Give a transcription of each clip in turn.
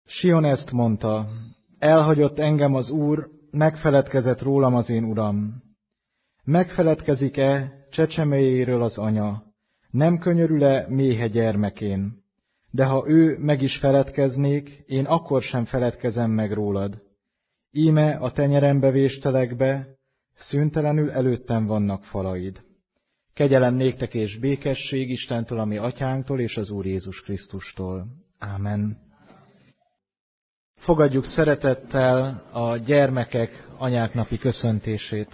Sion ezt mondta, elhagyott engem az Úr, megfeledkezett rólam az én Uram. Megfeledkezik-e csecsemőjéről az anya, nem könyörül-e méhe gyermekén? De ha ő meg is feledkeznék, én akkor sem feledkezem meg rólad. Íme a tenyerembe véstelek be, szüntelenül előttem vannak falaid. Kegyelem néktek és békesség Istentől, a mi atyánktól és az Úr Jézus Krisztustól. Ámen. Fogadjuk szeretettel a gyermekek anyák napi köszöntését.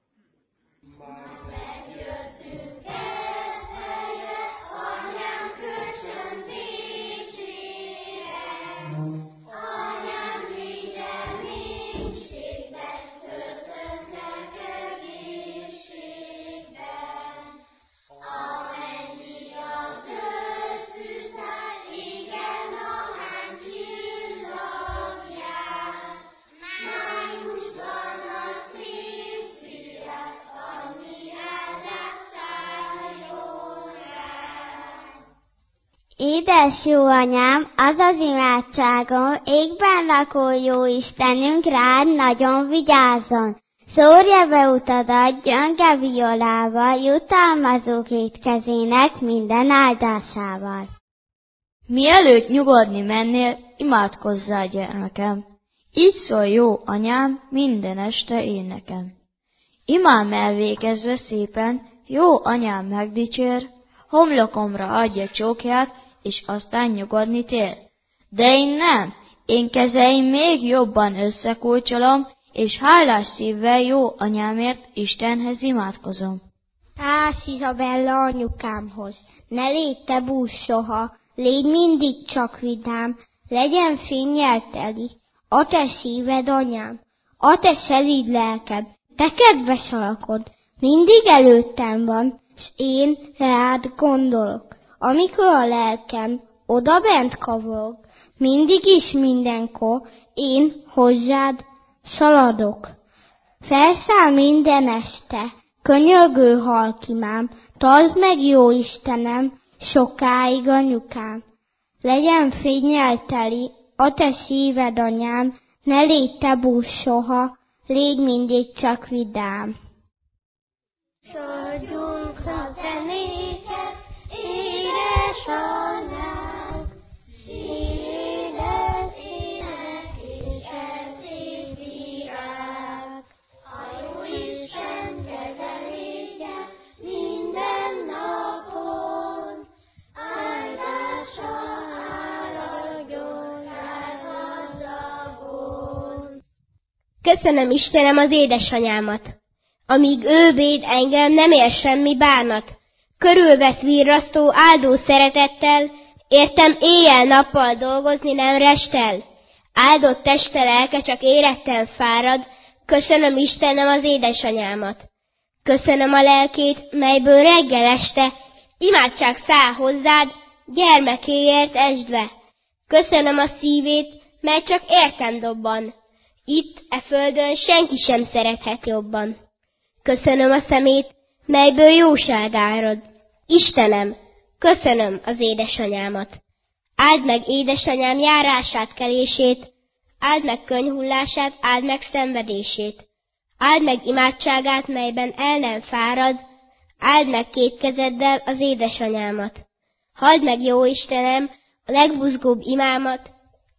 Édes jó anyám, az az imádságom, égben lakó jó Istenünk rád nagyon vigyázzon. Szórja be utadat gyönge violával, jutalmazó két kezének minden áldásával. Mielőtt nyugodni mennél, imádkozzál gyermekem. Így szól jó anyám minden este én nekem. Imám elvégezve szépen, jó anyám megdicsér, homlokomra adja csókját, és aztán nyugodni tér. De én nem, én kezeim még jobban összekulcsolom, és hálás szívvel jó anyámért Istenhez imádkozom. Tász Izabella anyukámhoz, ne légy te bús soha, légy mindig csak vidám, legyen fénnyel teli, a te szíved anyám, a te szelíd lelked, te kedves alakod, mindig előttem van, s én rád gondolok. Amikor a lelkem odabent kavarog, mindig is mindenkor én hozzád szaladok. Felszáll minden este, könyörgő halkimám, tartsd meg jó Istenem, sokáig anyukám. Legyen fénnyel teli a te szíved anyám, ne légy te bús soha, légy mindig csak vidám. Szaladjunk a zenéket, édesanyám, édes ének és szép virág. A jó Isten kezelése minden napon, áldása áradjon rád gazdagon. Köszönöm Istenem az édesanyámat, amíg ő véd engem, nem ér semmi bánat. Körülvesz virrasztó, áldó szeretettel, értem éjjel-nappal dolgozni nem restel. Áldott teste lelke csak éretten fárad, köszönöm Istenem az édesanyámat. Köszönöm a lelkét, melyből reggel este imádság száll hozzád, gyermekéért esdve. Köszönöm a szívét, mely csak értem dobban. Itt, e földön senki sem szerethet jobban. Köszönöm a szemét, melyből jóság árad. Istenem, köszönöm az édesanyámat. Áld meg édesanyám járását, kelését, áld meg könyhullását, áld meg szenvedését. Áld meg imádságát, melyben el nem fárad, áld meg két kezeddel az édesanyámat. Halld meg, jó Istenem, a legbuzgóbb imámat.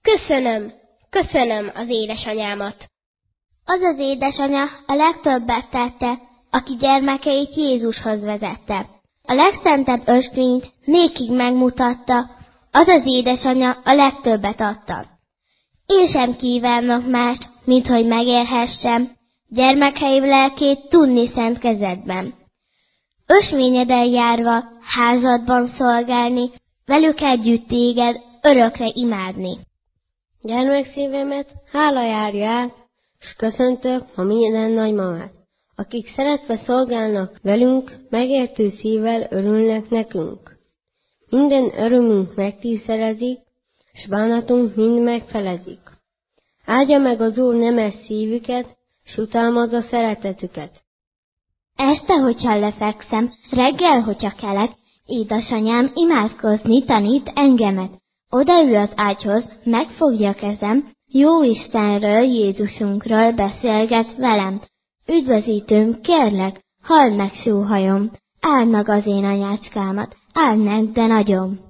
Köszönöm az édesanyámat. Az az édesanya a legtöbbet tette, aki gyermekeit Jézushoz vezette. A legszentebb ösvényt nékig megmutatta, az az édesanya a legtöbbet adta. Én sem kívánok mást, mint hogy megérhessem, gyermekeim lelkét tudni szent kezedben. Ösvényeden járva, házadban szolgálni, velük együtt téged örökre imádni. Gyermekszívemet hála járja át, s köszöntök ma minden nagymamát, akik szeretve szolgálnak velünk, megértő szívvel örülnek nekünk. Minden örömünk megtízszerezik, s bánatunk mind megfelezik. Áldja meg az Úr nemes szívüket, s utalmazza szeretetüket. Este, hogyha lefekszem, reggel, hogyha kelek, édesanyám imádkozni tanít engemet. Odaül az ágyhoz, megfogja kezem, jó Istenről, Jézusunkról beszélget velem. Üdvözítőm, kérlek, halld meg sóhajom, áld meg az én anyácskámat, áld meg, de nagyon.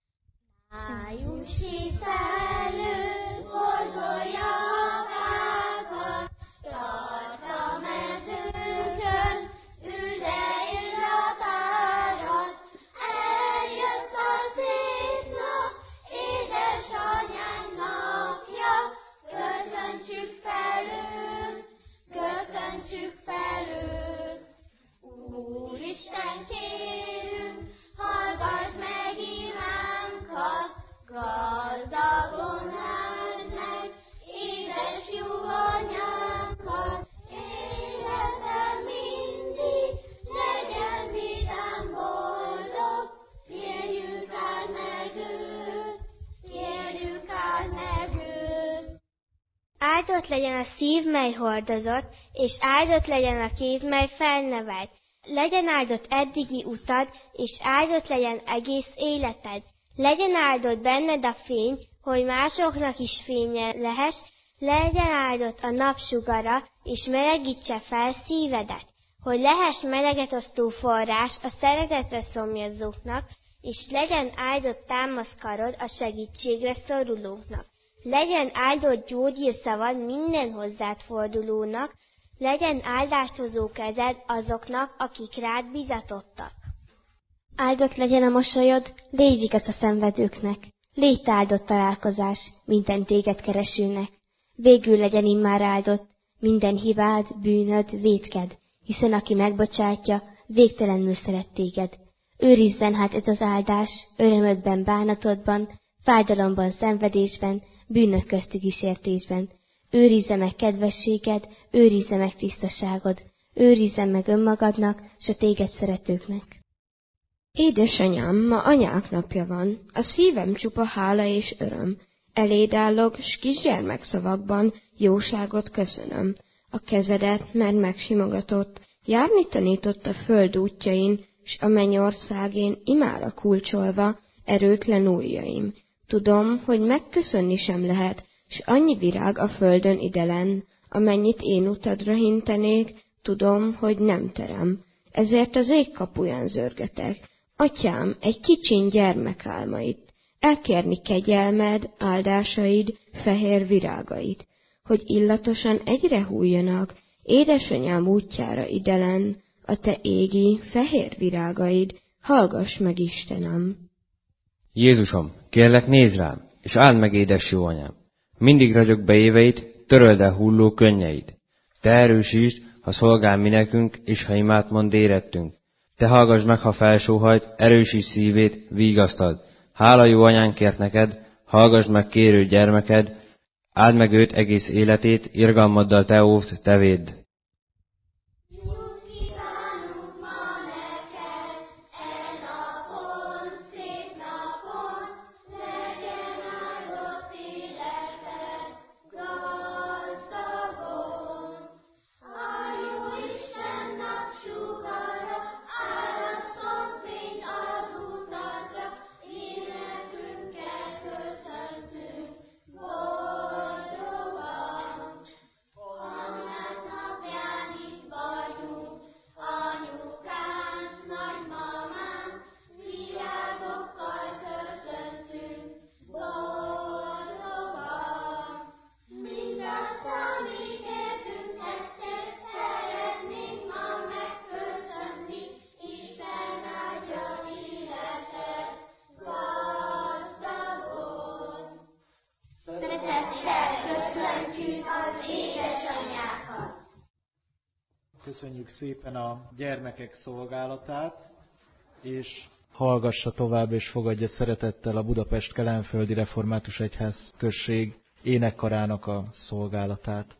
Áldott legyen a szív, mely hordozott, és áldott legyen a kéz, mely felnevelt. Legyen áldott eddigi utad, és áldott legyen egész életed. Legyen áldott benned a fény, hogy másoknak is fénye lehess, legyen áldott a napsugara, és melegítse fel szívedet, hogy lehess meleget osztó forrás a szeretetre szomjazóknak, és legyen áldott támaszkarod a segítségre szorulóknak. Legyen áldott gyógyírszavad minden hozzád fordulónak, legyen áldást hozó kezed azoknak, akik rád bizatottak. Áldott legyen a mosolyod, légy vigasz a szenvedőknek, légy áldott találkozás minden téged keresőnek. Végül legyen immár áldott minden hibád, bűnöd, vétked, hiszen aki megbocsátja, végtelenül szeret téged. Őrizzen hát ez az áldás, örömödben, bánatodban, fájdalomban, szenvedésben, bűnök közti kísértésben. Őrizze meg kedvességed, őrizze meg tisztaságod, őrizze meg önmagadnak, s a téged szeretőknek. Édesanyám, ma anyák napja van, a szívem csupa hála és öröm. Eléd állok, s kisgyermekszavakban jóságot köszönöm. A kezedet, mert megsimogatott, járni tanított a föld útjain, s a mennyországén imára kulcsolva erőtlen ujjaim. Tudom, hogy megköszönni sem lehet, s annyi virág a földön idelen, amennyit én utadra hintenék, tudom, hogy nem terem. Ezért az ég kapuján zörgetek. Atyám, egy kicsin gyermekálmait, elkérni kegyelmed, áldásaid, fehér virágait, hogy illatosan egyre hújjanak, édesanyám útjára idelen, a te égi, fehér virágaid, hallgass meg, Istenem! Jézusom, kérlek nézz rám, és áld meg édes jó anyám. Mindig ragyog be éveit, töröld el hulló könnyeit. Te erősítsd, ha szolgál mi nekünk, és ha imát mond érettünk. Te hallgass meg, ha felsóhajt, erősíts szívét, vigasztald. Hála jó anyánkért neked, hallgass meg kérő gyermeked, áld meg őt egész életét, irgalmaddal te óvd, te védd. Köszönjük szépen a gyermekek szolgálatát, és hallgassa tovább és fogadja szeretettel a Budapest Kelenföldi Református Egyház község énekkarának a szolgálatát.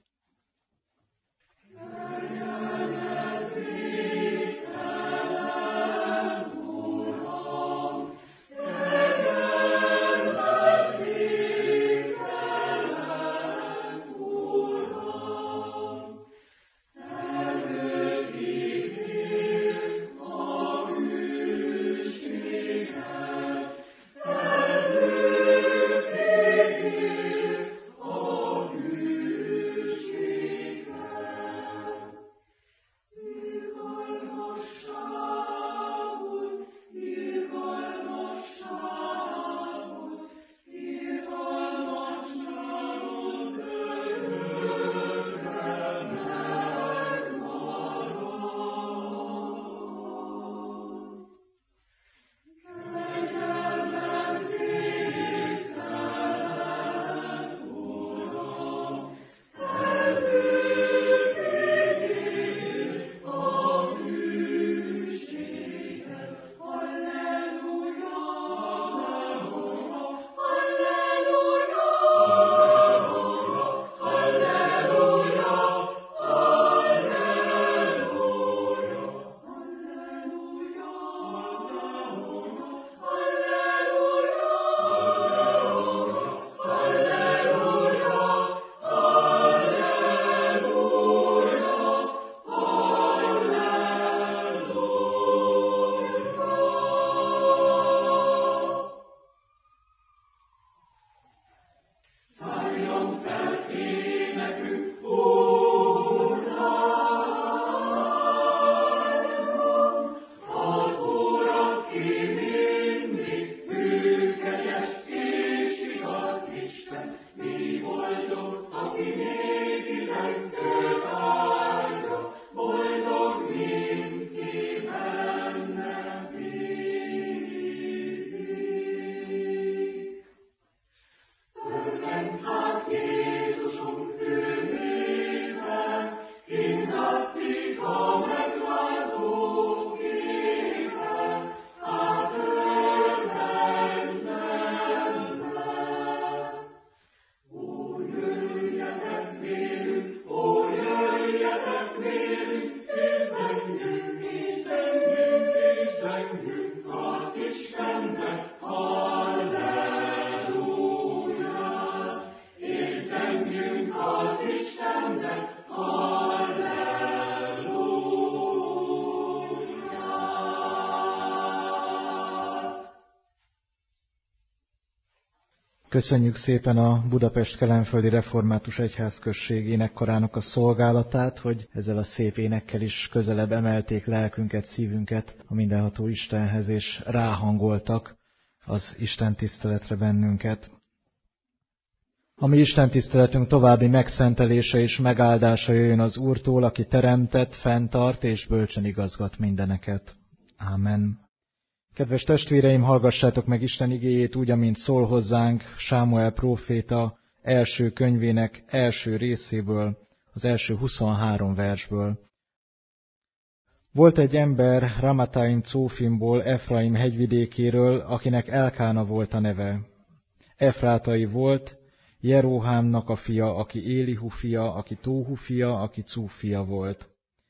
Köszönjük szépen a Budapest Kelenföldi Református Egyházközség énekkarának a szolgálatát, hogy ezzel a szép énekkel is közelebb emelték lelkünket, szívünket a mindenható Istenhez, és ráhangoltak az Isten tiszteletre bennünket. A mi Isten tiszteletünk további megszentelése és megáldása jöjjön az Úrtól, aki teremtett, fenntart és bölcsen igazgat mindeneket. Ámen. Kedves testvéreim, hallgassátok meg Isten igéjét úgy, amint szól hozzánk Sámuel próféta első könyvének első részéből, az első 23 versből. Volt egy ember Ramataim Cófimból, Efraim hegyvidékéről, akinek Elkána volt a neve. Efrátai volt, Jeróhámnak a fia, aki Élihu fia, aki Tóhu fia, aki Cúf fia volt.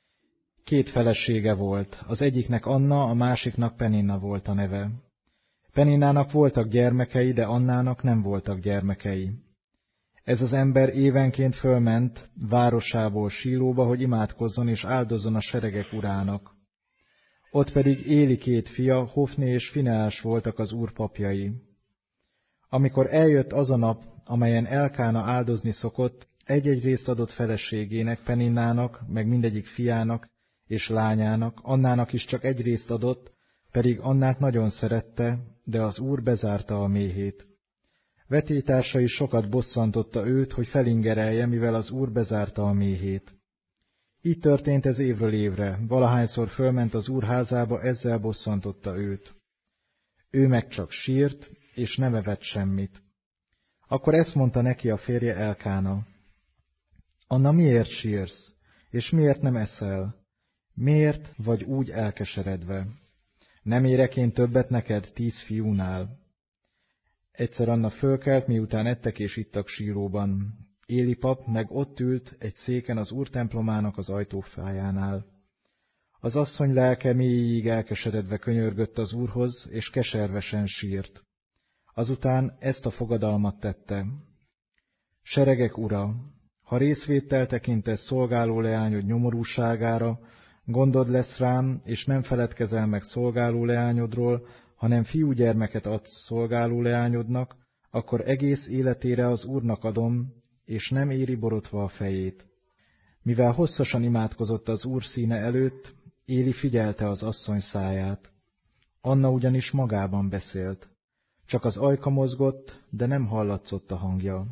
2 felesége volt, az egyiknek Anna, a másiknak Peninna volt a neve. Peninnának voltak gyermekei, de Annának nem voltak gyermekei. Ez az ember évenként fölment városából Sílóba, hogy imádkozzon és áldozzon a seregek urának. Ott pedig Éli 2 fia, Hofni és Fineás voltak az Úr papjai. Amikor eljött az a nap, amelyen Elkána áldozni szokott, egy-egy részt adott feleségének, Peninnának, meg mindegyik fiának és lányának, Annának is csak egy részt adott, pedig Annát nagyon szerette, de az Úr bezárta a méhét. Vetélytársai sokat bosszantotta őt, hogy felingerelje, mivel az Úr bezárta a méhét. Így történt ez évről évre, valahányszor fölment az Úr házába, ezzel bosszantotta őt. Ő meg csak sírt, és nem evett semmit. Akkor ezt mondta neki a férje Elkána: Anna, miért sírsz, és miért nem eszel? Miért vagy úgy elkeseredve? Nem érek én többet neked 10 fiúnál? Egyszer Anna fölkelt, miután ettek és ittak Sílóban. Éli pap meg ott ült egy széken az Úr templomának az ajtófájánál. Az asszony lelke mélyig elkeseredve könyörgött az Úrhoz, és keservesen sírt. Azután ezt a fogadalmat tette: Seregek ura, ha részvéttel tekintesz szolgáló leányod nyomorúságára, gondod lesz rám, és nem feledkezel meg szolgáló leányodról, hanem fiúgyermeket adsz szolgáló leányodnak, akkor egész életére az Úrnak adom, és nem éri borotva a fejét. Mivel hosszasan imádkozott az Úr színe előtt, Éli figyelte az asszony száját. Anna ugyanis magában beszélt. Csak az ajka mozgott, de nem hallatszott a hangja.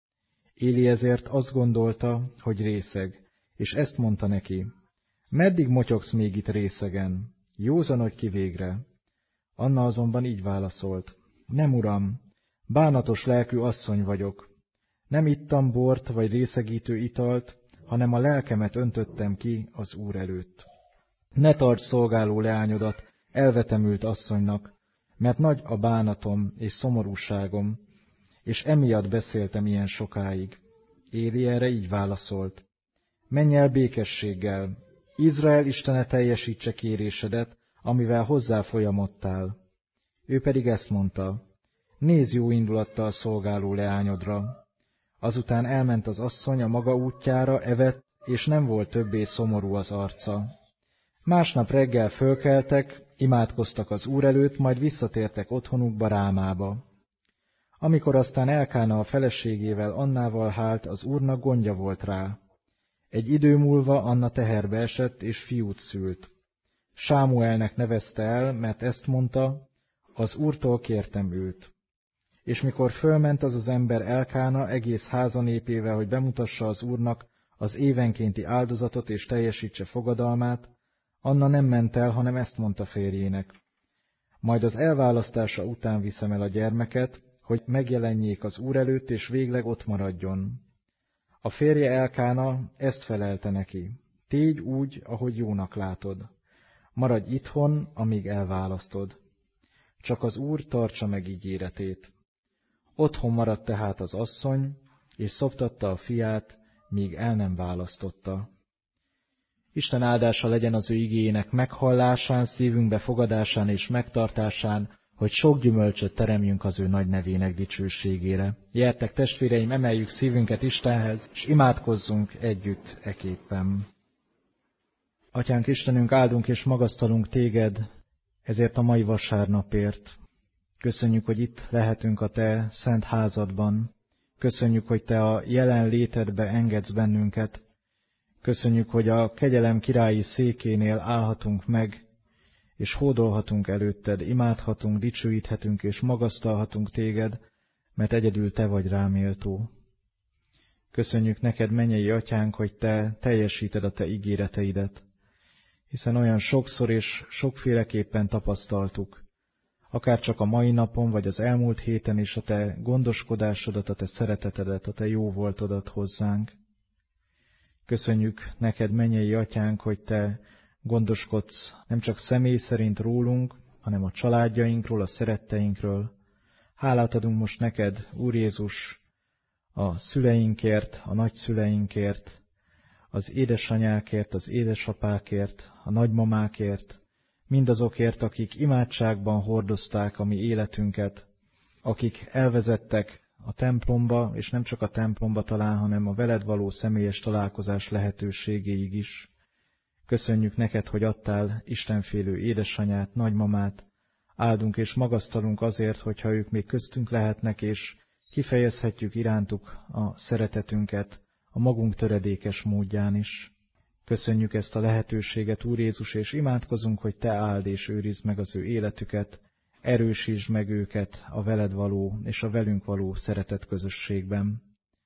Éli ezért azt gondolta, hogy részeg, és ezt mondta neki: Meddig motyogsz még itt részegen? Józanodj ki végre! Anna azonban így válaszolt: Nem, uram, bánatos lelkű asszony vagyok. Nem ittam bort vagy részegítő italt, hanem a lelkemet öntöttem ki az Úr előtt. Ne tarts szolgáló leányodat elvetemült asszonynak, mert nagy a bánatom és szomorúságom, és emiatt beszéltem ilyen sokáig. Éli erre így válaszolt: Menj el békességgel, Izrael Istene teljesítse kérésedet, amivel hozzá folyamodtál. Ő pedig ezt mondta: Nézz jó indulattal szolgáló leányodra. Azután elment az asszony a maga útjára, evett, és nem volt többé szomorú az arca. Másnap reggel fölkeltek, imádkoztak az Úr előtt, majd visszatértek otthonukba, Rámába. Amikor aztán Elkána a feleségével, Annával hált, az Úrnak gondja volt rá. Egy idő múlva Anna teherbe esett, és fiút szült. Sámuelnek nevezte el, mert ezt mondta, az Úrtól kértem őt. És mikor fölment az ember Elkána egész háza népével, hogy bemutassa az Úrnak az évenkénti áldozatot és teljesítse fogadalmát, Anna nem ment el, hanem ezt mondta férjének. Majd az elválasztása után viszem el a gyermeket, hogy megjelenjék az Úr előtt, és végleg ott maradjon. A férje Elkána ezt felelte neki. Tégy úgy, ahogy jónak látod. Maradj itthon, amíg elválasztod. Csak az Úr tartsa meg ígéretét. Otthon maradt tehát az asszony, és szoptatta a fiát, míg el nem választotta. Isten áldása legyen az ő igéjének meghallásán, szívünkbe fogadásán és megtartásán, hogy sok gyümölcsöt teremjünk az ő nagy nevének dicsőségére. Gyertek, testvéreim, emeljük szívünket Istenhez, és imádkozzunk együtt eképpen. Atyánk Istenünk, áldunk és magasztalunk téged ezért a mai vasárnapért. Köszönjük, hogy itt lehetünk a te szent házadban. Köszönjük, hogy te a jelen létedbe engedsz bennünket. Köszönjük, hogy a kegyelem királyi székénél állhatunk meg, és hódolhatunk előtted, imádhatunk, dicsőíthetünk és magasztalhatunk téged, mert egyedül te vagy rá méltó. Köszönjük neked, mennyei atyánk, hogy te teljesíted a te ígéreteidet, hiszen olyan sokszor és sokféleképpen tapasztaltuk, akár csak a mai napon, vagy az elmúlt héten is a te gondoskodásodat, a te szeretetedet, a te jó voltodat hozzánk. Köszönjük neked, mennyei atyánk, hogy te gondoskodsz nem csak személy szerint rólunk, hanem a családjainkról, a szeretteinkről. Hálát adunk most neked, Úr Jézus, a szüleinkért, a nagyszüleinkért, az édesanyákért, az édesapákért, a nagymamákért, mindazokért, akik imádságban hordozták a mi életünket, akik elvezettek a templomba, és nem csak a templomba talán, hanem a veled való személyes találkozás lehetőségéig is. Köszönjük neked, hogy adtál istenfélő édesanyát, nagymamát, áldunk és magasztalunk azért, hogyha ők még köztünk lehetnek, és kifejezhetjük irántuk a szeretetünket a magunk töredékes módján is. Köszönjük ezt a lehetőséget, Úr Jézus, és imádkozunk, hogy te áld és őrizd meg az ő életüket, erősítsd meg őket a veled való és a velünk való szeretet közösségben.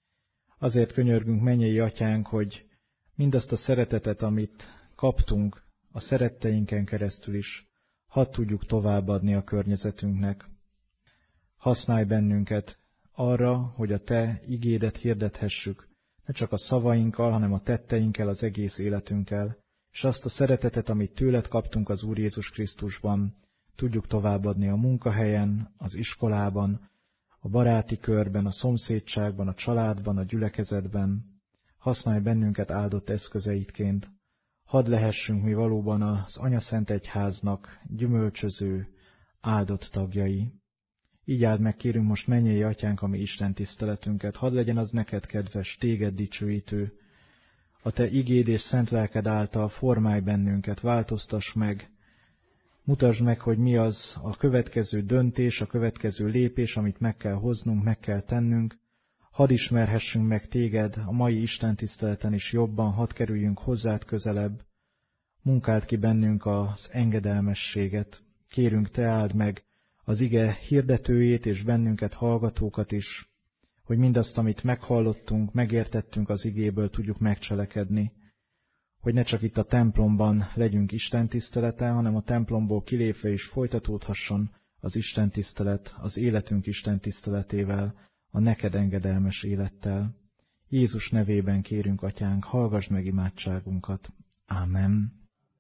Azért könyörgünk, mennyei atyánk, hogy mindazt a szeretetet, amit kaptunk a szeretteinken keresztül is, hadd tudjuk továbbadni a környezetünknek. Használj bennünket arra, hogy a te igédet hirdethessük, ne csak a szavainkkal, hanem a tetteinkkel, az egész életünkkel, és azt a szeretetet, amit tőled kaptunk az Úr Jézus Krisztusban, tudjuk továbbadni a munkahelyen, az iskolában, a baráti körben, a szomszédságban, a családban, a gyülekezetben. Használj bennünket áldott eszközeidként. Hadd lehessünk mi valóban az Anyaszent Egyháznak gyümölcsöző, áldott tagjai. Így áld meg, kérünk most, mennyei atyánk, a mi Isten tiszteletünket. Hadd legyen az neked kedves, téged dicsőítő. A te igéd és szent lelked által formálj bennünket, változtass meg. Mutasd meg, hogy mi az a következő döntés, a következő lépés, amit meg kell hoznunk, meg kell tennünk. Hadd ismerhessünk meg téged a mai Isten tiszteleten is jobban, hadd kerüljünk hozzád közelebb. Munkáld ki bennünk az engedelmességet. Kérünk, te áld meg az ige hirdetőjét és bennünket hallgatókat is, hogy mindazt, amit meghallottunk, megértettünk az igéből, tudjuk megcselekedni. Hogy ne csak itt a templomban legyünk Isten tiszteleten, hanem a templomból kilépve is folytatódhasson az Isten tisztelet, az életünk Isten tiszteletével, a neked engedelmes élettel. Jézus nevében kérünk, atyánk, hallgass meg imádságunkat. Ámen.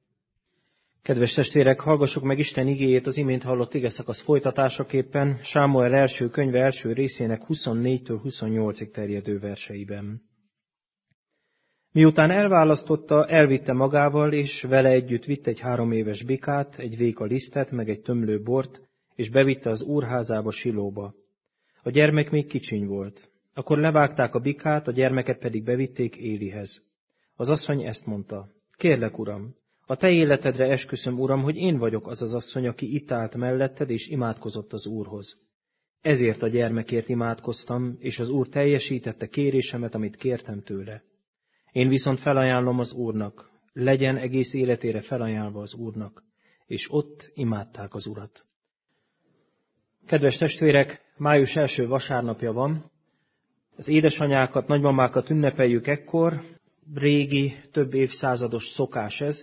Kedves testvérek, hallgassuk meg Isten igéjét az imént hallott igeszakasz folytatásaképpen, Sámuel első könyve első részének 24-től 28-ig terjedő verseiben. Miután elválasztotta, elvitte magával, és vele együtt vitt egy 3 éves bikát, egy véka lisztet, meg egy tömlő bort, és bevitte az úrházába, Silóba. A gyermek még kicsiny volt. Akkor levágták a bikát, a gyermeket pedig bevitték Élihez. Az asszony ezt mondta: Kérlek, uram, a te életedre esküszöm, uram, hogy én vagyok az az asszony, aki itt állt melletted, és imádkozott az Úrhoz. Ezért a gyermekért imádkoztam, és az Úr teljesítette kérésemet, amit kértem tőle. Én viszont felajánlom az Úrnak, legyen egész életére felajánlva az Úrnak, és ott imádták az Urat. Kedves testvérek, május első vasárnapja van. Az édesanyákat, nagymamákat ünnepeljük ekkor. Régi, több évszázados szokás ez.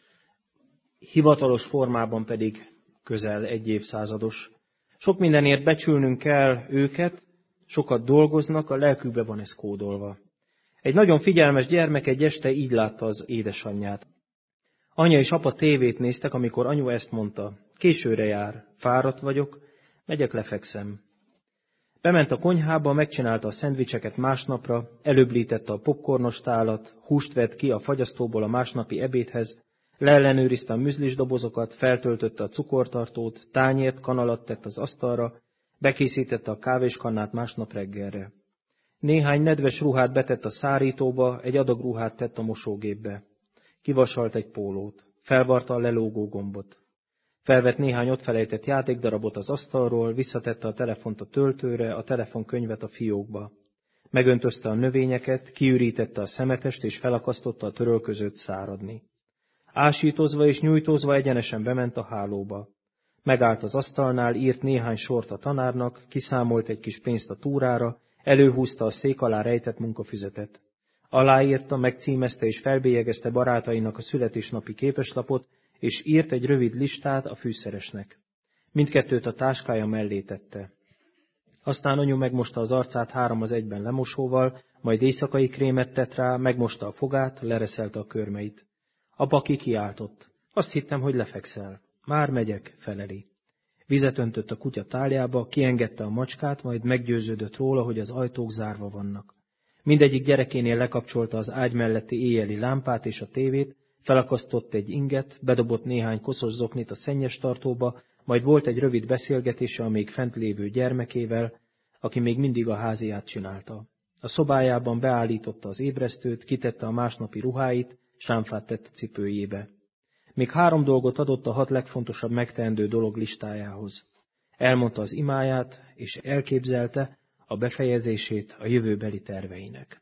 Hivatalos formában pedig közel egy évszázados. Sok mindenért becsülnünk kell őket, sokat dolgoznak, a lelkükbe van ez kódolva. Egy nagyon figyelmes gyermek egy este így látta az édesanyját. Anya és apa tévét néztek, amikor anyu ezt mondta: későre jár, fáradt vagyok, megyek, lefekszem. Bement a konyhába, megcsinálta a szendvicseket másnapra, előblítette a popcornos tálat, húst vett ki a fagyasztóból a másnapi ebédhez, leellenőrizte a műzlis dobozokat, feltöltötte a cukortartót, tányért, kanalat tett az asztalra, bekészítette a kávéskannát másnap reggelre. Néhány nedves ruhát betett a szárítóba, egy adag ruhát tett a mosógépbe. Kivasalt egy pólót, felvarta a lelógó gombot. Felvett néhány ott felejtett játékdarabot az asztalról, visszatette a telefont a töltőre, a telefonkönyvet a fiókba. Megöntözte a növényeket, kiürítette a szemetest és felakasztotta a törölközőt száradni. Ásítozva és nyújtózva egyenesen bement a hálóba. Megállt az asztalnál, írt néhány sort a tanárnak, kiszámolt egy kis pénzt a túrára, előhúzta a szék alá rejtett munkafüzetet. Aláírta, megcímezte és felbélyegezte barátainak a születésnapi képeslapot, és írt egy rövid listát a fűszeresnek. Mindkettőt a táskája mellé tette. Aztán anyu megmosta az arcát 3-1 lemosóval, majd éjszakai krémet tett rá, megmosta a fogát, lereszelte a körmeit. Apa kikiáltott: azt hittem, hogy lefekszel. Már megyek, feleli. Vizet öntött a kutya táljába, kiengedte a macskát, majd meggyőződött róla, hogy az ajtók zárva vannak. Mindegyik gyerekénél lekapcsolta az ágy melletti éjjeli lámpát és a tévét, felakasztott egy inget, bedobott néhány koszos zoknit a szennyes tartóba, majd volt egy rövid beszélgetése a még fent lévő gyermekével, aki még mindig a háziát csinálta. A szobájában beállította az ébresztőt, kitette a másnapi ruháit, sámfát tett a cipőjébe. Még 3 dolgot adott a 6 legfontosabb megteendő dolog listájához. Elmondta az imáját, és elképzelte a befejezését a jövőbeli terveinek.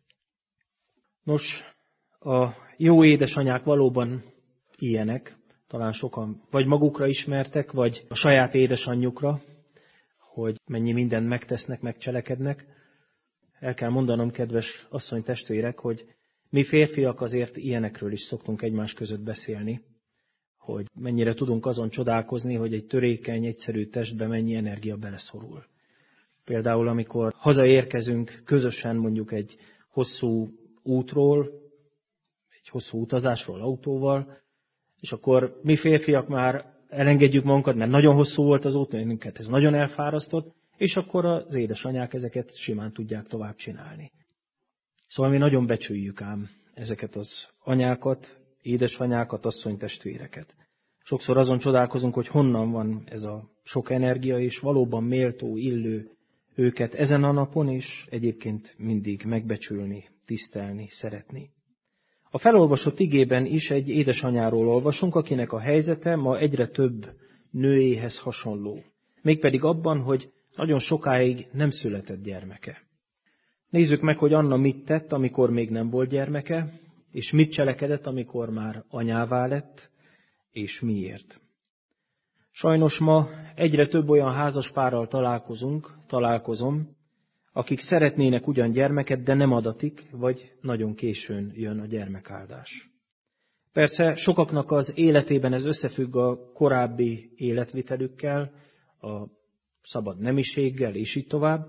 Nos, a jó édesanyák valóban ilyenek, talán sokan vagy magukra ismertek, vagy a saját édesanyjukra, hogy mennyi mindent megtesznek, megcselekednek. El kell mondanom, kedves asszony testvérek, hogy mi férfiak azért ilyenekről is szoktunk egymás között beszélni, hogy mennyire tudunk azon csodálkozni, hogy egy törékeny, egyszerű testbe mennyi energia beleszorul. Például, amikor hazaérkezünk közösen mondjuk egy hosszú útról, egy hosszú utazásról autóval, és akkor mi férfiak már elengedjük magunkat, mert nagyon hosszú volt az út, minket ez nagyon elfárasztott, és akkor az édesanyák ezeket simán tudják tovább csinálni. Szóval mi nagyon becsüljük ám ezeket az anyákat, édesanyákat, asszonytestvéreket. Sokszor azon csodálkozunk, hogy honnan van ez a sok energia, és valóban méltó, illő őket ezen a napon, és egyébként mindig megbecsülni, tisztelni, szeretni. A felolvasott igében is egy édesanyáról olvasunk, akinek a helyzete ma egyre több nőéhez hasonló. Mégpedig abban, hogy nagyon sokáig nem született gyermeke. Nézzük meg, hogy Anna mit tett, amikor még nem volt gyermeke, és mit cselekedett, amikor már anyává lett, és miért. Sajnos ma egyre több olyan házaspárral találkozom, akik szeretnének ugyan gyermeket, de nem adatik, vagy nagyon későn jön a gyermekáldás. Persze sokaknak az életében ez összefügg a korábbi életvitelükkel, a szabad nemiséggel, és így tovább,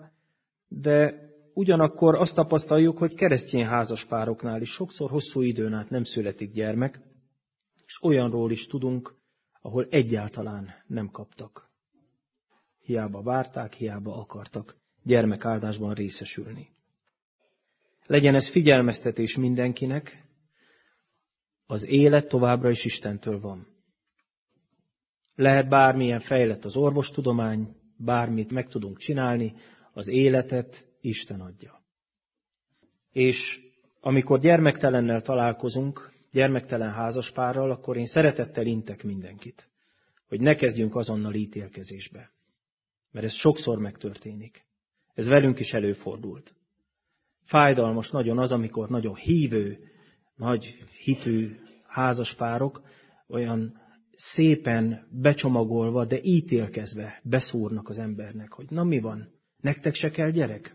de ugyanakkor azt tapasztaljuk, hogy keresztény házaspároknál is sokszor hosszú időn át nem születik gyermek, és olyanról is tudunk, ahol egyáltalán nem kaptak. Hiába várták, hiába akartak gyermekáldásban részesülni. Legyen ez figyelmeztetés mindenkinek, az élet továbbra is Istentől van. Lehet bármilyen fejlett az orvostudomány, bármit meg tudunk csinálni, az életet Isten adja. És amikor gyermektelennel találkozunk, gyermektelen házaspárral, akkor én szeretettel intek mindenkit, hogy ne kezdjünk azonnal ítélkezésbe. Mert ez sokszor megtörténik. Ez velünk is előfordult. Fájdalmas nagyon az, amikor nagyon hívő, nagy hitű házaspárok olyan szépen becsomagolva, de ítélkezve beszúrnak az embernek, hogy na mi van, nektek se kell gyerek?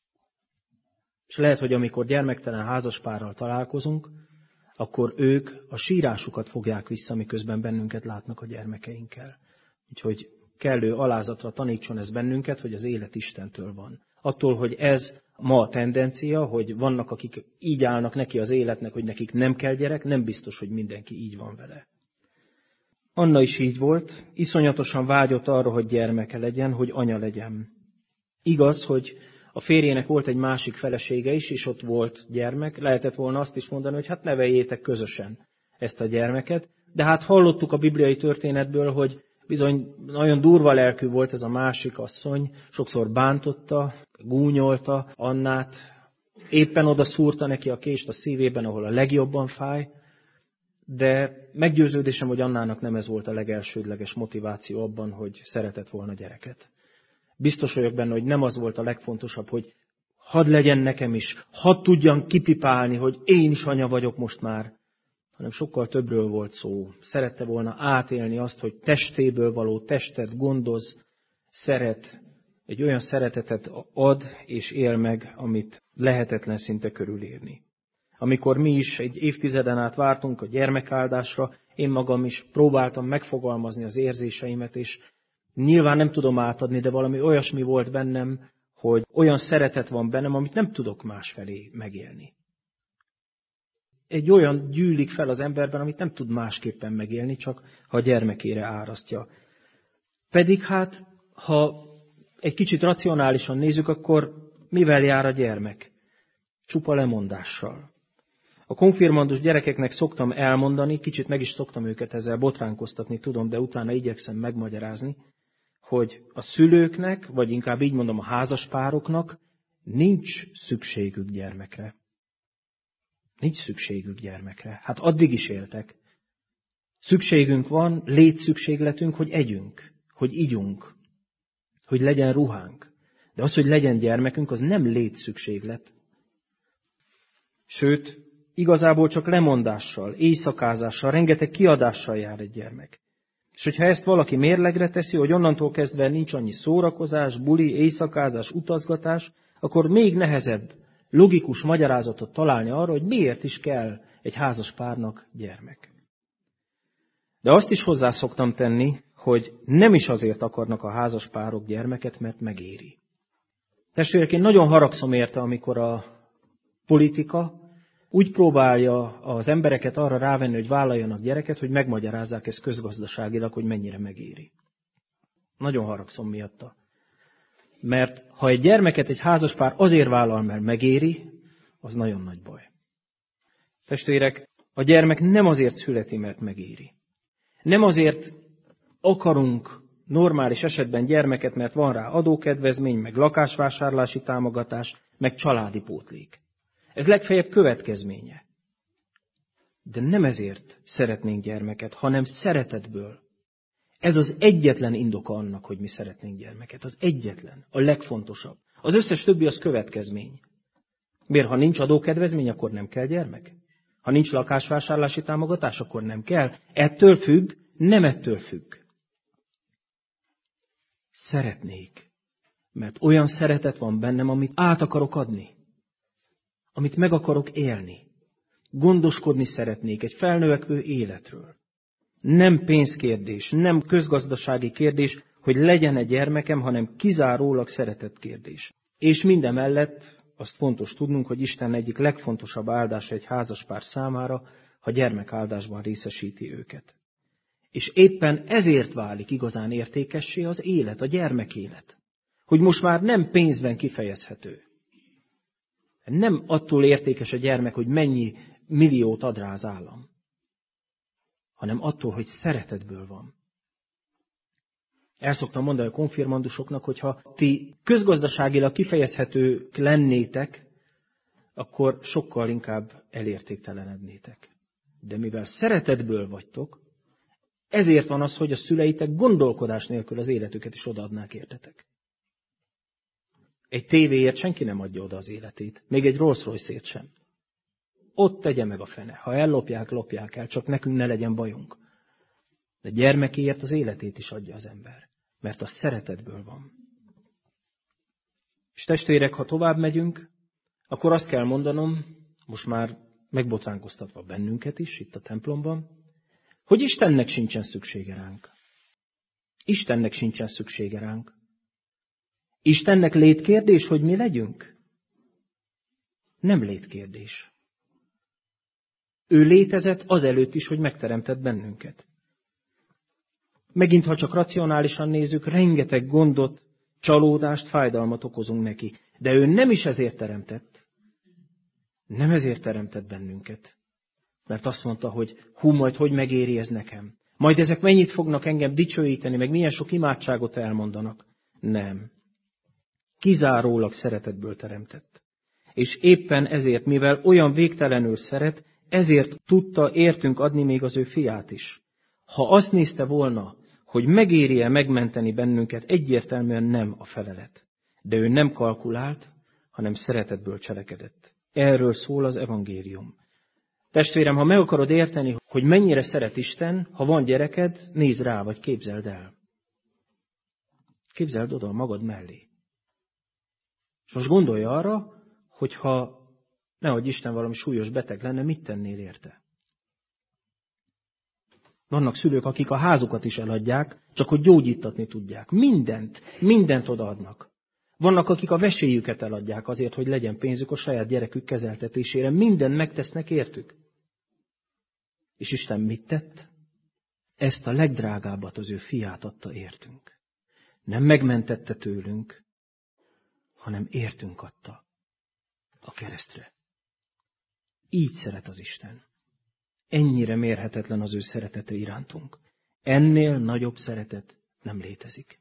És lehet, hogy amikor gyermektelen házaspárral találkozunk, akkor ők a sírásukat fogják vissza, miközben bennünket látnak a gyermekeinkkel. Úgyhogy kellő alázatra tanítson ez bennünket, hogy az élet Istentől van. Attól, hogy ez ma a tendencia, hogy vannak, akik így állnak neki az életnek, hogy nekik nem kell gyerek, nem biztos, hogy mindenki így van vele. Anna is így volt, iszonyatosan vágyott arra, hogy gyermeke legyen, hogy anya legyen. Igaz, hogy a férjének volt egy másik felesége is, és ott volt gyermek. Lehetett volna azt is mondani, hogy hát neveljétek közösen ezt a gyermeket. De hát hallottuk a bibliai történetből, hogy bizony nagyon durva lelkű volt ez a másik asszony, sokszor bántotta, gúnyolta Annát, éppen oda szúrta neki a kést a szívében, ahol a legjobban fáj, de meggyőződésem, hogy Annának nem ez volt a legelsődleges motiváció abban, hogy szeretett volna gyereket. Biztos vagyok benne, hogy nem az volt a legfontosabb, hogy hadd legyen nekem is, hadd tudjam kipipálni, hogy én is anya vagyok most már, hanem sokkal többről volt szó. Szerette volna átélni azt, hogy testéből való testet gondoz, szeret, egy olyan szeretetet ad és él meg, amit lehetetlen szinte körülírni. Amikor mi is egy évtizeden át vártunk a gyermekáldásra, én magam is próbáltam megfogalmazni az érzéseimet, és nyilván nem tudom átadni, de valami olyasmi volt bennem, hogy olyan szeretet van bennem, amit nem tudok másfelé megélni. Egy olyan gyűlik fel az emberben, amit nem tud másképpen megélni, csak ha a gyermekére árasztja. Pedig hát, ha egy kicsit racionálisan nézzük, akkor mivel jár a gyermek? Csupa lemondással. A konfirmandus gyerekeknek szoktam elmondani, kicsit meg is szoktam őket ezzel botránkoztatni, tudom, de utána igyekszem megmagyarázni, hogy a szülőknek, vagy inkább így mondom a házaspároknak nincs szükségük gyermekre. Nincs szükségük gyermekre. Hát addig is éltek. Szükségünk van, létszükségletünk, hogy együnk, hogy igyunk, hogy legyen ruhánk. De az, hogy legyen gyermekünk, az nem létszükséglet. Sőt, igazából csak lemondással, éjszakázással, rengeteg kiadással jár egy gyermek. És hogyha ezt valaki mérlegre teszi, hogy onnantól kezdve nincs annyi szórakozás, buli, éjszakázás, utazgatás, akkor még nehezebb logikus magyarázatot találni arra, hogy miért is kell egy házas párnak gyermek. De azt is hozzá szoktam tenni, hogy nem is azért akarnak a házas párok gyermeket, mert megéri. Testvérek, én nagyon haragszom érte, amikor a politika úgy próbálja az embereket arra rávenni, hogy vállaljanak gyereket, hogy megmagyarázzák ezt közgazdaságilag, hogy mennyire megéri. Nagyon haragszom miatta. Mert ha egy gyermeket egy házaspár azért vállal, mert megéri, az nagyon nagy baj. Testvérek, a gyermek nem azért születi, mert megéri. Nem azért akarunk normális esetben gyermeket, mert van rá adókedvezmény, meg lakásvásárlási támogatás, meg családi pótlék. Ez legfeljebb következménye. De nem ezért szeretnénk gyermeket, hanem szeretetből. Ez az egyetlen indoka annak, hogy mi szeretnénk gyermeket. Az egyetlen, a legfontosabb. Az összes többi az következmény. Miért, ha nincs adókedvezmény, akkor nem kell gyermek? Ha nincs lakásvásárlási támogatás, akkor nem kell? Ettől függ, nem ettől függ. Szeretnék. Mert olyan szeretet van bennem, amit át akarok adni. Amit meg akarok élni. Gondoskodni szeretnék egy felnövekvő életről. Nem pénzkérdés, nem közgazdasági kérdés, hogy legyen egy gyermekem, hanem kizárólag szeretet kérdés. És mindemellett azt fontos tudnunk, hogy Isten egyik legfontosabb áldása egy házaspár számára, ha gyermekáldásban részesíti őket. És éppen ezért válik igazán értékessé az élet, a gyermekélet. Hogy most már nem pénzben kifejezhető. Nem attól értékes a gyermek, hogy mennyi milliót ad rá az állam, hanem attól, hogy szeretetből van. El szoktam mondani a konfirmandusoknak, hogyha ti közgazdaságilag kifejezhetők lennétek, akkor sokkal inkább elértéktelenednétek. De mivel szeretetből vagytok, ezért van az, hogy a szüleitek gondolkodás nélkül az életüket is odaadnák értetek. Egy tévéért senki nem adja oda az életét, még egy Rolls-Royce-ért sem. Ott tegye meg a fene. Ha ellopják, lopják el, csak nekünk ne legyen bajunk. De gyermekéért az életét is adja az ember, mert az szeretetből van. És testvérek, ha tovább megyünk, akkor azt kell mondanom, most már megbotránkoztatva bennünket is, itt a templomban, hogy Istennek sincsen szüksége ránk. Istennek sincsen szüksége ránk. Istennek létkérdés, hogy mi legyünk? Nem létkérdés. Ő létezett azelőtt is, hogy megteremtett bennünket. Megint, ha csak racionálisan nézzük, rengeteg gondot, csalódást, fájdalmat okozunk neki. De ő nem is ezért teremtett. Nem ezért teremtett bennünket. Mert azt mondta, hogy majd hogy megéri ez nekem. Majd ezek mennyit fognak engem dicsőíteni, meg milyen sok imádságot elmondanak. Nem. Kizárólag szeretetből teremtett. És éppen ezért, mivel olyan végtelenül szeret, ezért tudta értünk adni még az ő fiát is. Ha azt nézte volna, hogy megéri-e megmenteni bennünket, egyértelműen nem a felelet. De ő nem kalkulált, hanem szeretetből cselekedett. Erről szól az evangélium. Testvérem, ha meg akarod érteni, hogy mennyire szeret Isten, ha van gyereked, nézd rá, vagy képzeld el. Képzeld oda magad mellé. És most gondolj arra, hogyha nehogy Isten valami súlyos beteg lenne, mit tennél érte? Vannak szülők, akik a házukat is eladják, csak hogy gyógyítatni tudják. Mindent odaadnak. Vannak, akik a veséjüket eladják azért, hogy legyen pénzük a saját gyerekük kezeltetésére. Mindent megtesznek értük. És Isten mit tett? Ezt a legdrágábbat, az ő fiát adta értünk. Nem megmentette tőlünk, hanem értünk adta a keresztre. Így szeret az Isten. Ennyire mérhetetlen az ő szeretete irántunk. Ennél nagyobb szeretet nem létezik.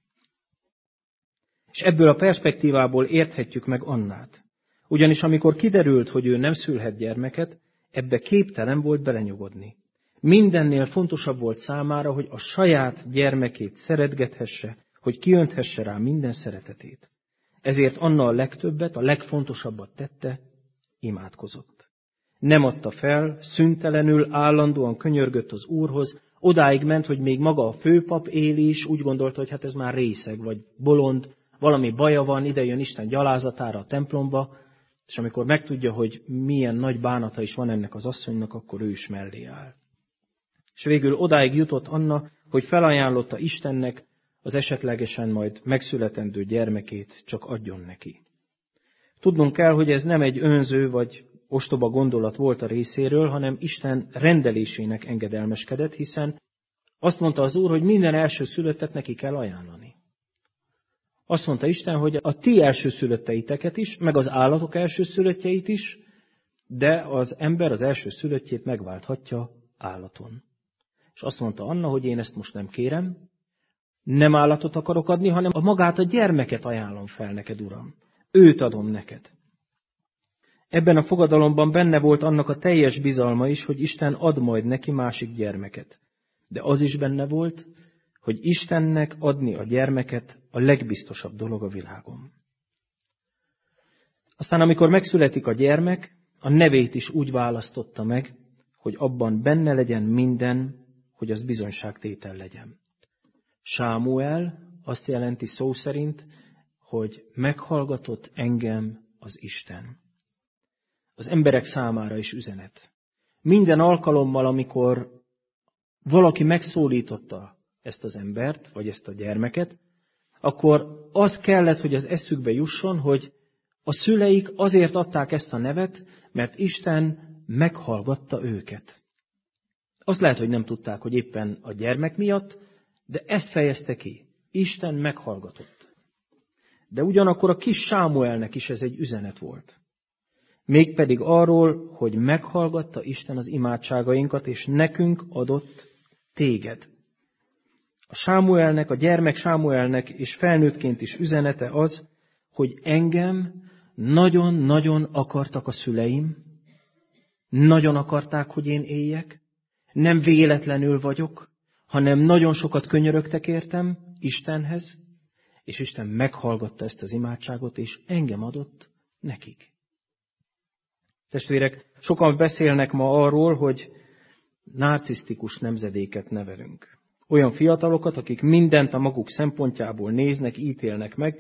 És ebből a perspektívából érthetjük meg Annát. Ugyanis amikor kiderült, hogy ő nem szülhet gyermeket, ebbe képtelen volt belenyugodni. Mindennél fontosabb volt számára, hogy a saját gyermekét szeretgethesse, hogy kiönthesse rá minden szeretetét. Ezért Anna a legtöbbet, a legfontosabbat tette, imádkozott. Nem adta fel, szüntelenül, állandóan könyörgött az Úrhoz, odáig ment, hogy még maga a főpap Éli is úgy gondolta, hogy hát ez már részeg, vagy bolond, valami baja van, ide jön Isten gyalázatára a templomba, és amikor megtudja, hogy milyen nagy bánata is van ennek az asszonynak, akkor ő is mellé áll. És végül odáig jutott Anna, hogy felajánlotta Istennek az esetlegesen majd megszületendő gyermekét, csak adjon neki. Tudnunk kell, hogy ez nem egy önző vagy ostoba gondolat volt a részéről, hanem Isten rendelésének engedelmeskedett, hiszen azt mondta az Úr, hogy minden elsőszülöttet neki kell ajánlani. Azt mondta Isten, hogy a ti elsőszülötteiteket is, meg az állatok elsőszülöttjeit is, de az ember az elsőszülöttjét megválthatja állaton. És azt mondta Anna, hogy én ezt most nem kérem, nem állatot akarok adni, hanem magát a gyermeket ajánlom fel neked, Uram. Őt adom neked. Ebben a fogadalomban benne volt annak a teljes bizalma is, hogy Isten ad majd neki másik gyermeket. De az is benne volt, hogy Istennek adni a gyermeket a legbiztosabb dolog a világon. Aztán amikor megszületik a gyermek, a nevét is úgy választotta meg, hogy abban benne legyen minden, hogy az bizonyságtétel legyen. Sámuel azt jelenti szó szerint, hogy meghallgatott engem az Isten. Az emberek számára is üzenet. Minden alkalommal, amikor valaki megszólította ezt az embert, vagy ezt a gyermeket, akkor az kellett, hogy az eszükbe jusson, hogy a szüleik azért adták ezt a nevet, mert Isten meghallgatta őket. Azt lehet, hogy nem tudták, hogy éppen a gyermek miatt, de ezt fejezte ki. Isten meghallgatott. De ugyanakkor a kis Sámuelnek is ez egy üzenet volt. Mégpedig arról, hogy meghallgatta Isten az imádságainkat, és nekünk adott téged. A Sámuelnek, a gyermek Sámuelnek és felnőttként is üzenete az, hogy engem nagyon-nagyon akartak a szüleim, nagyon akarták, hogy én éljek, nem véletlenül vagyok, hanem nagyon sokat könyörögtek értem Istenhez, és Isten meghallgatta ezt az imádságot, és engem adott nekik. Testvérek, sokan beszélnek ma arról, hogy narcisztikus nemzedéket nevelünk. Olyan fiatalokat, akik mindent a maguk szempontjából néznek, ítélnek meg,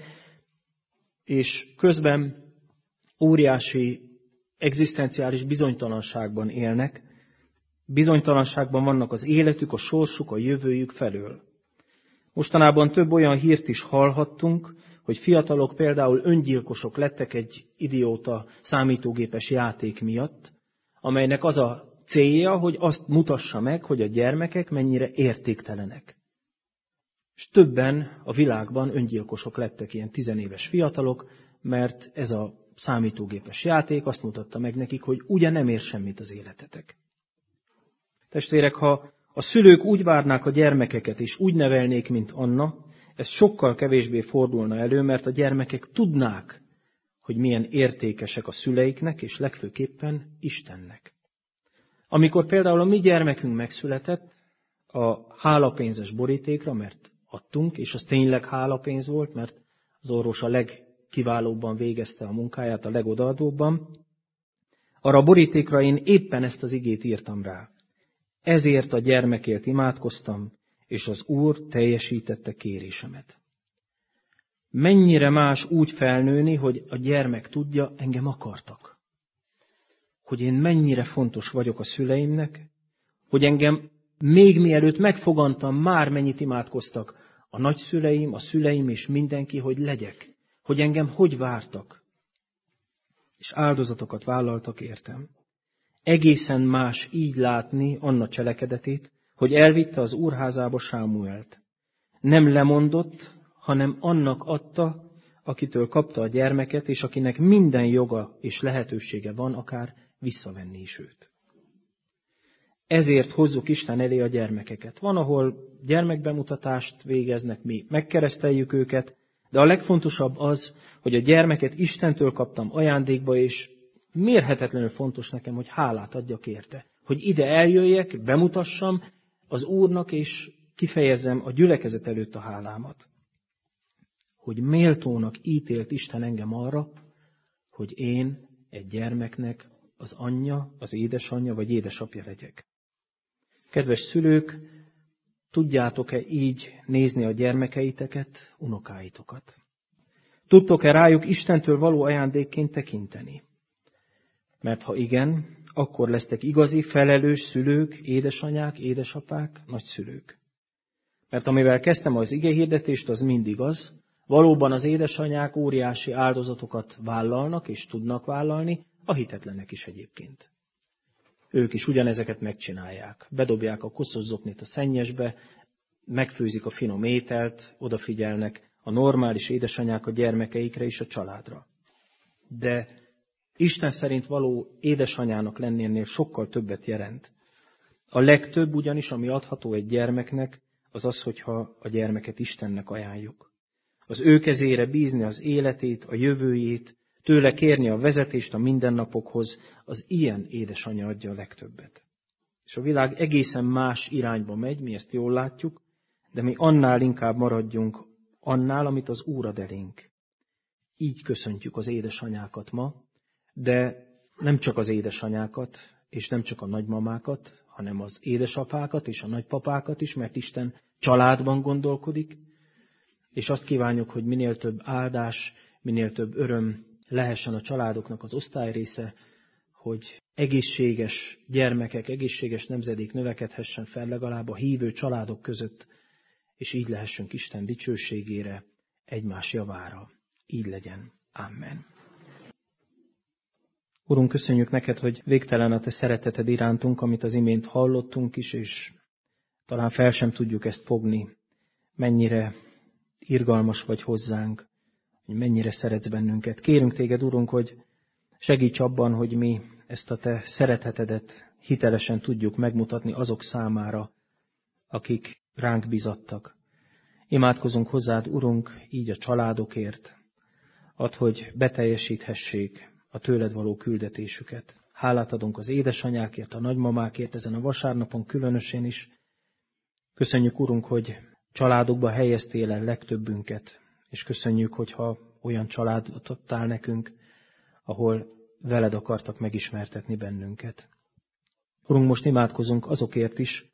és közben óriási egzisztenciális bizonytalanságban élnek, bizonytalanságban vannak az életük, a sorsuk, a jövőjük felől. Mostanában több olyan hírt is hallhattunk, hogy fiatalok például öngyilkosok lettek egy idióta számítógépes játék miatt, amelynek az a célja, hogy azt mutassa meg, hogy a gyermekek mennyire értéktelenek. És többen a világban öngyilkosok lettek, ilyen 10 éves fiatalok, mert ez a számítógépes játék azt mutatta meg nekik, hogy ugye nem ér semmit az életetek. Testvérek, ha a szülők úgy várnák a gyermekeket, és úgy nevelnék, mint Anna, ez sokkal kevésbé fordulna elő, mert a gyermekek tudnák, hogy milyen értékesek a szüleiknek, és legfőképpen Istennek. Amikor például a mi gyermekünk megszületett, a hálapénzes borítékra, mert adtunk, és az tényleg hálapénz volt, mert az orvos a legkiválóbban végezte a munkáját, a legodaadóbban, arra a borítékra én éppen ezt az igét írtam rá. Ezért a gyermekért imádkoztam, és az Úr teljesítette kérésemet. Mennyire más úgy felnőni, hogy a gyermek tudja, engem akartak. Hogy én mennyire fontos vagyok a szüleimnek, hogy engem még mielőtt megfogantam, már mennyit imádkoztak a nagyszüleim, a szüleim és mindenki, hogy legyek, hogy engem hogy vártak, és áldozatokat vállaltak értem. Egészen más így látni Anna cselekedetét, hogy elvitte az úrházába Sámuelt. Nem lemondott, hanem annak adta, akitől kapta a gyermeket, és akinek minden joga és lehetősége van, akár visszavenni is őt. Ezért hozzuk Isten elé a gyermekeket. Van, ahol gyermekbemutatást végeznek, mi megkereszteljük őket, de a legfontosabb az, hogy a gyermeket Istentől kaptam ajándékba, és mérhetetlenül fontos nekem, hogy hálát adjak érte. Hogy ide eljöjjek, bemutassam az Úrnak, és kifejezzem a gyülekezet előtt a hálámat. Hogy méltónak ítélt Isten engem arra, hogy én egy gyermeknek az anyja, az édesanyja vagy édesapja legyek. Kedves szülők, tudjátok-e így nézni a gyermekeiteket, unokáitokat? Tudtok-e rájuk Istentől való ajándékként tekinteni? Mert ha igen, akkor lesztek igazi, felelős szülők, édesanyák, édesapák, nagyszülők. Mert amivel kezdtem az igehirdetést, az mindig az, valóban az édesanyák óriási áldozatokat vállalnak és tudnak vállalni, a hitetlenek is egyébként. Ők is ugyanezeket megcsinálják. Bedobják a koszos zoknit a szennyesbe, megfőzik a finom ételt, odafigyelnek a normális édesanyák a gyermekeikre és a családra. De Isten szerint való édesanyának lenni ennél sokkal többet jelent. A legtöbb ugyanis, ami adható egy gyermeknek, az az, hogyha a gyermeket Istennek ajánljuk. Az ő kezére bízni az életét, a jövőjét, tőle kérni a vezetést a mindennapokhoz, az ilyen édesanyja adja a legtöbbet. És a világ egészen más irányba megy, mi ezt jól látjuk, de mi annál inkább maradjunk annál, amit az Úr ad elénk. Így köszöntjük az édesanyákat ma, de nem csak az édesanyákat, és nem csak a nagymamákat, hanem az édesapákat és a nagypapákat is, mert Isten családban gondolkodik, és azt kívánjuk, hogy minél több áldás, minél több öröm lehessen a családoknak az osztályrésze, hogy egészséges gyermekek, egészséges nemzedék növekedhessen fel legalább a hívő családok között, és így lehessünk Isten dicsőségére, egymás javára. Így legyen. Amen. Urunk, köszönjük neked, hogy végtelen a te szereteted irántunk, amit az imént hallottunk is, és talán fel sem tudjuk ezt fogni, mennyire irgalmas vagy hozzánk, hogy mennyire szeretsz bennünket. Kérünk téged, Urunk, hogy segíts abban, hogy mi ezt a te szeretetedet hitelesen tudjuk megmutatni azok számára, akik ránk bizattak. Imádkozunk hozzád, Urunk, így a családokért, add, hogy beteljesíthessék a tőled való küldetésüket. Hálát adunk az édesanyákért, a nagymamákért, ezen a vasárnapon különösen is. Köszönjük, Urunk, hogy családokba helyeztél el legtöbbünket, és köszönjük, hogyha olyan családot adtál nekünk, ahol veled akartak megismertetni bennünket. Urunk, most imádkozunk azokért is,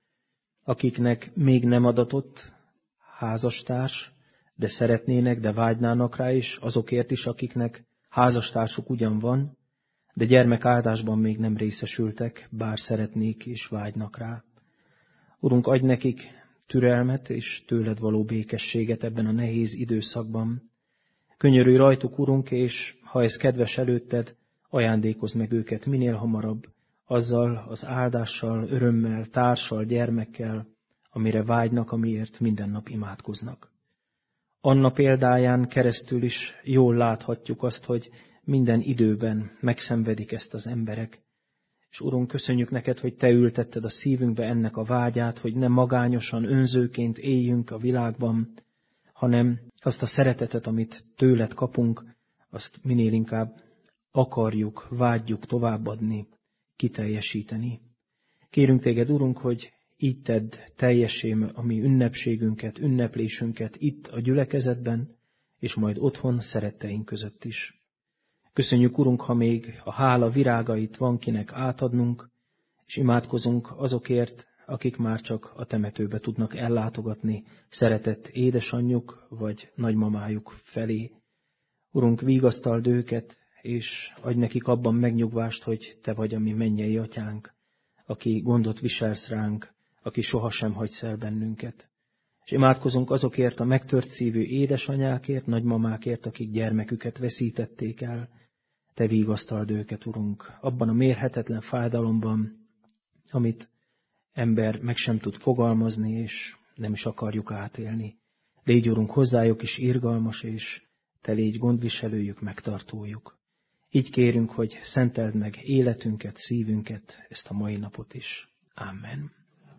akiknek még nem adatott házastárs, de szeretnének, de vágynának rá is, azokért is, akiknek házastársuk ugyan van, de gyermekáldásban még nem részesültek, bár szeretnék és vágynak rá. Urunk, adj nekik türelmet és tőled való békességet ebben a nehéz időszakban. Könyörülj rajtuk, Urunk, és ha ez kedves előtted, ajándékozd meg őket minél hamarabb, azzal az áldással, örömmel, társal, gyermekkel, amire vágynak, amiért minden nap imádkoznak. Anna példáján keresztül is jól láthatjuk azt, hogy minden időben megszenvedik ezt az emberek. És Urunk, köszönjük neked, hogy te ültetted a szívünkbe ennek a vágyát, hogy nem magányosan, önzőként éljünk a világban, hanem azt a szeretetet, amit tőled kapunk, azt minél inkább akarjuk, vágyjuk továbbadni, kiteljesíteni. Kérünk téged, Urunk, hogy így tedd teljessé a mi ünnepségünket, ünneplésünket itt a gyülekezetben, és majd otthon szeretteink között is. Köszönjük, Urunk, ha még a hála virágait van kinek átadnunk, és imádkozunk azokért, akik már csak a temetőbe tudnak ellátogatni szeretett édesanyjuk vagy nagymamájuk felé. Urunk, vigasztald őket, és adj nekik abban megnyugvást, hogy te vagy a mi mennyei atyánk, aki gondot viselsz ránk, aki sohasem hagysz el bennünket. És imádkozunk azokért a megtört szívű édesanyákért, nagymamákért, akik gyermeküket veszítették el. Te vigasztald őket, Urunk, abban a mérhetetlen fájdalomban, amit ember meg sem tud fogalmazni, és nem is akarjuk átélni. Légy, Urunk, hozzájuk is irgalmas, és te légy gondviselőjük, megtartójuk. Így kérünk, hogy szenteld meg életünket, szívünket, ezt a mai napot is. Amen.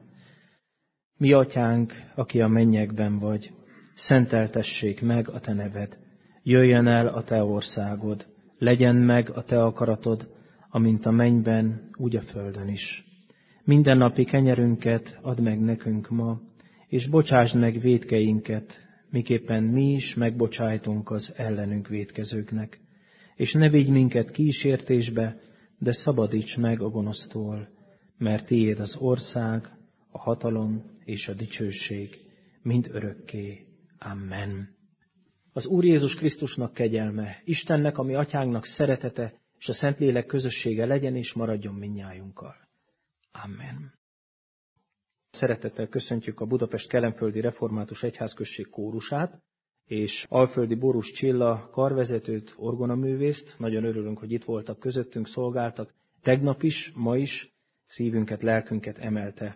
Mi atyánk, aki a mennyekben vagy, szenteltessék meg a te neved. Jöjjön el a te országod, legyen meg a te akaratod, amint a mennyben, úgy a földön is. Mindennapi kenyerünket add meg nekünk ma, és bocsásd meg vétkeinket, miképpen mi is megbocsájtunk az ellenünk vétkezőknek. És ne vigy minket kísértésbe, de szabadíts meg a gonosztól, mert tiéd az ország, a hatalom és a dicsőség, mind örökké. Amen. Az Úr Jézus Krisztusnak kegyelme, Istennek, ami atyánknak szeretete, és a Szentlélek közössége legyen és maradjon mindnyájunkkal. Amen. Szeretettel köszöntjük a Budapest Kelenföldi Református Egyházközség kórusát, és Alföldi Borús Csilla karvezetőt, orgonaművészt. Nagyon örülünk, hogy itt voltak közöttünk, szolgáltak. Tegnap is, ma is szívünket, lelkünket emelte